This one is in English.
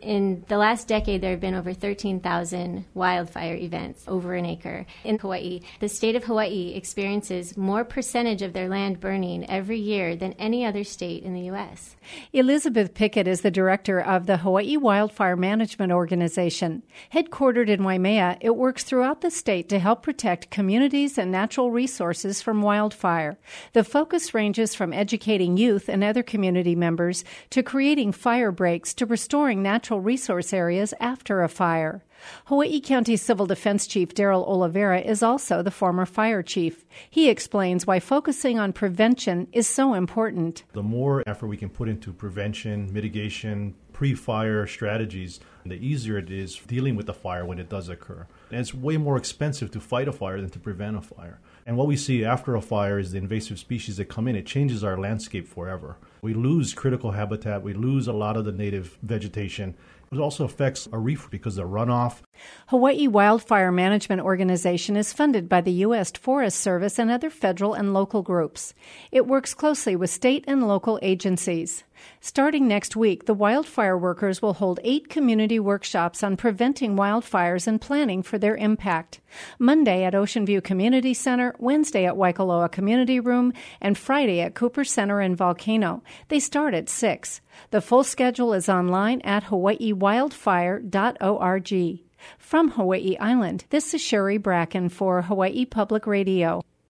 In the last decade, there have been over 13,000 wildfire events over an acre in Hawaii. The state of Hawaii experiences more percentage of their land burning every year than any other state in the U.S. Elizabeth Pickett is the director of the Hawaii Wildfire Management Organization. Headquartered in Waimea, it works throughout the state to help protect communities and natural resources from wildfire. The focus ranges from educating youth and other community members to creating fire breaks to restoring natural resource areas after a fire. Hawaii County Civil Defense Chief Daryl Oliveira is also the former fire chief. He explains why focusing on prevention is so important. The more effort we can put into prevention, mitigation, pre-fire strategies, the easier it is dealing with the fire when it does occur. And it's way more expensive to fight a fire than to prevent a fire. And what we see after a fire is the invasive species that come in. It changes our landscape forever. We lose critical habitat. We lose a lot of the native vegetation. It also affects our reef because of runoff. Hawaii Wildfire Management Organization is funded by the U.S. Forest Service and other federal and local groups. It works closely with state and local agencies. Starting next week, the wildfire workers will hold 8 community workshops on preventing wildfires and planning for their impact. Monday at Ocean View Community Center, Wednesday at Waikoloa Community Room, and Friday at Cooper Center in Volcano. They start at 6. The full schedule is online at hawaiiwildfire.org. From Hawaii Island, this is Sherry Bracken for Hawaii Public Radio.